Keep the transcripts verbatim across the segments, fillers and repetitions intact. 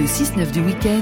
Le six neuf du week-end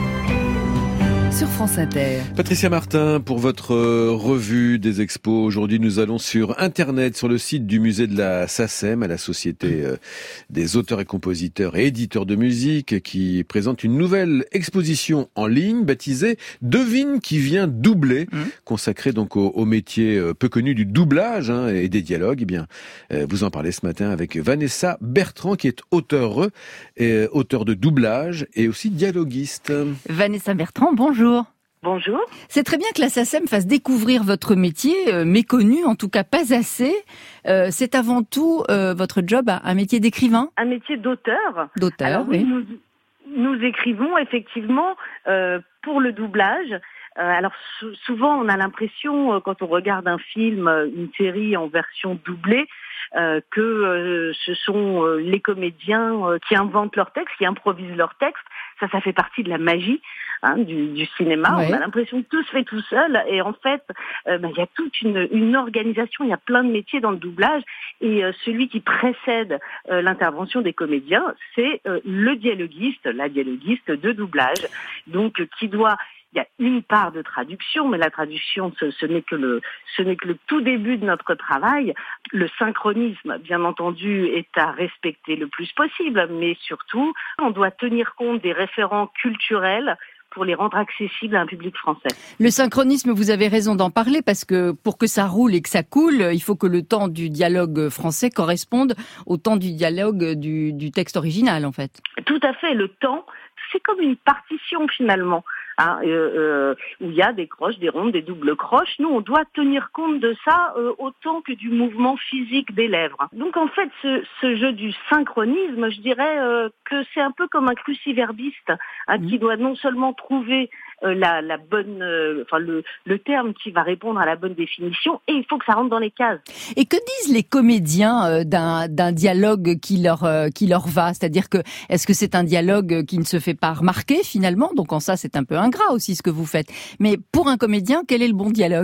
sur France Inter. Patricia Martin pour votre revue des expos. Aujourd'hui, nous allons sur Internet, sur le site du musée de la SACEM, à la Société des auteurs et compositeurs et éditeurs de musique, qui présente une nouvelle exposition en ligne baptisée « Devine qui vient doubler mmh. », consacrée donc au, au métier peu connu du doublage hein, et des dialogues. Eh bien, vous en parlez ce matin avec Vanessa Bertrand, qui est auteure, et, auteure de doublage et aussi dialoguiste. Vanessa Bertrand, bonjour. Bonjour. C'est très bien que la SACEM fasse découvrir votre métier, euh, méconnu, en tout cas pas assez. Euh, c'est avant tout euh, votre job, un métier d'écrivain ? Un métier d'auteur. D'auteur, Alors, oui. Nous, nous écrivons effectivement euh, pour le doublage. Euh, alors sou- souvent on a l'impression, euh, quand on regarde un film, une série en version doublée, euh, que euh, ce sont euh, les comédiens euh, qui inventent leurs textes, qui improvisent leurs textes. Ça, ça fait partie de la magie hein, du, du cinéma. Ouais. On a l'impression que tout se fait tout seul. Et en fait, euh, ben, il y a toute une, une organisation, il y a plein de métiers dans le doublage. Et euh, celui qui précède euh, l'intervention des comédiens, c'est euh, le dialoguiste, la dialoguiste de doublage. Donc, euh, qui doit... Il y a une part de traduction, mais la traduction, ce, ce n'est que le, ce n'est que le tout début de notre travail. Le synchronisme, bien entendu, est à respecter le plus possible, mais surtout, on doit tenir compte des référents culturels pour les rendre accessibles à un public français. Le synchronisme, vous avez raison d'en parler, parce que pour que ça roule et que ça coule, il faut que le temps du dialogue français corresponde au temps du dialogue du, du texte original, en fait. Tout à fait, le temps, c'est comme une partition finalement. Hein, euh, euh, où il y a des croches, des rondes, des doubles croches. Nous, on doit tenir compte de ça euh, autant que du mouvement physique des lèvres. Donc, en fait, ce, ce jeu du synchronisme, je dirais euh, que c'est un peu comme un cruciverbiste hein, mmh. qui doit non seulement trouver euh, la, la bonne, euh, enfin le, le terme qui va répondre à la bonne définition, et il faut que ça rentre dans les cases. Et que disent les comédiens euh, d'un, d'un dialogue qui leur, euh, qui leur va ? C'est-à-dire que est-ce que c'est un dialogue qui ne se fait pas remarquer finalement ? Donc en ça, c'est un peu ingrat aussi ce que vous faites. Mais pour un comédien, quel est le bon dialogue ?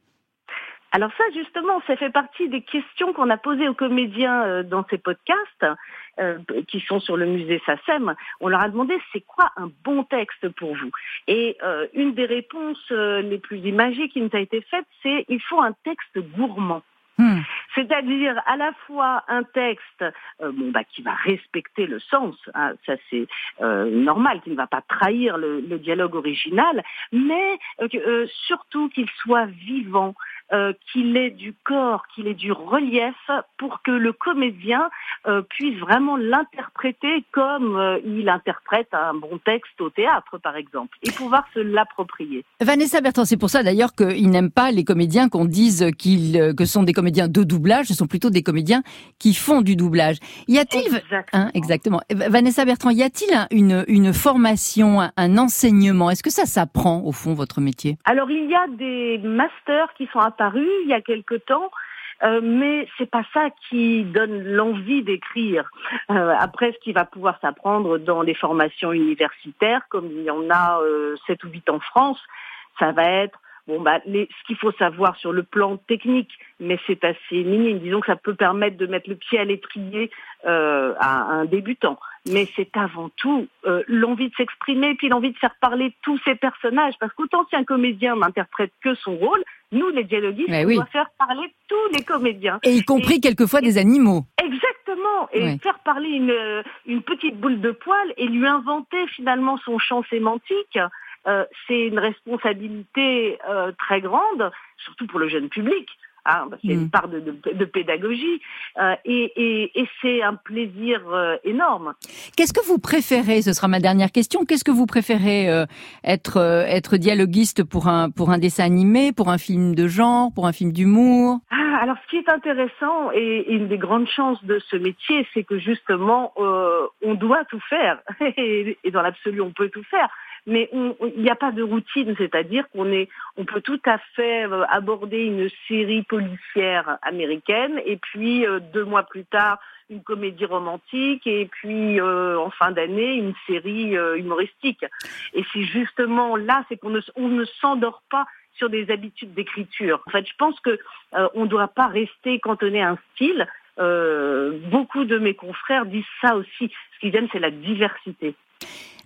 Alors ça, justement, ça fait partie des questions qu'on a posées aux comédiens euh, dans ces podcasts euh, qui sont sur le musée SACEM. On leur a demandé c'est quoi un bon texte pour vous ? Et euh, une des réponses euh, les plus imagées qui nous a été faite, c'est il faut un texte gourmand. Hmm. C'est-à-dire à la fois un texte euh, bon, bah, qui va respecter le sens, hein, ça c'est euh, normal, qui ne va pas trahir le, le dialogue original, mais euh, euh, surtout qu'il soit vivant, euh, qu'il ait du corps, qu'il ait du relief pour que le comédien euh, puisse vraiment l'interpréter comme euh, il interprète un bon texte au théâtre par exemple, et pouvoir se l'approprier. Vanessa Bertrand, c'est pour ça d'ailleurs qu'ils n'aiment pas les comédiens qu'on dise qu'ils, que sont des comédiens de doublage, ce sont plutôt des comédiens qui font du doublage. Y a-t-il, exactement, hein, exactement. Vanessa Bertrand, y a-t-il un, une, une formation, un, un enseignement ? Est-ce que ça s'apprend au fond votre métier ? Alors il y a des masters qui sont apparus il y a quelque temps. Euh, mais c'est pas ça qui donne l'envie d'écrire. Euh, après, ce qui va pouvoir s'apprendre dans les formations universitaires, comme il y en a euh, sept ou huit en France, ça va être bon bah les, ce qu'il faut savoir sur le plan technique, mais c'est assez minime. Disons que ça peut permettre de mettre le pied à l'étrier euh, à, à un débutant. Mais c'est avant tout euh, l'envie de s'exprimer, puis l'envie de faire parler tous ces personnages. Parce qu'autant si un comédien n'interprète que son rôle, nous, les dialoguistes, mais on oui. doit faire parler tous les comédiens. Et y compris et, quelquefois et, des animaux. Exactement. Et oui. faire parler une, une petite boule de poil et lui inventer finalement son champ sémantique, euh, c'est une responsabilité euh, très grande, surtout pour le jeune public. Ah, bah c'est mmh. une part de, de, de pédagogie euh, et, et, et c'est un plaisir euh, énorme. Qu'est-ce que vous préférez ? Ce sera ma dernière question. Qu'est-ce que vous préférez euh, être euh, être dialoguiste pour un pour un dessin animé, pour un film de genre, pour un film d'humour ? Ah, alors ce qui est intéressant et, et une des grandes chances de ce métier, c'est que justement euh, on doit tout faire et, et dans l'absolu on peut tout faire. Mais il n'y a pas de routine, c'est-à-dire qu'on est, on peut tout à fait euh, aborder une série policière américaine et puis euh, deux mois plus tard une comédie romantique et puis euh, en fin d'année une série euh, humoristique. Et c'est justement là, c'est qu'on ne, on ne s'endort pas sur des habitudes d'écriture. En fait, je pense que euh, on ne doit pas rester cantonné à un style. Euh, beaucoup de mes confrères disent ça aussi. Ce qu'ils aiment, c'est la diversité.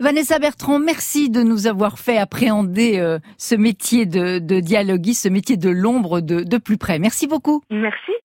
Vanessa Bertrand, merci de nous avoir fait appréhender euh, ce métier de, de dialoguiste, ce métier de l'ombre de, de plus près. Merci beaucoup. Merci.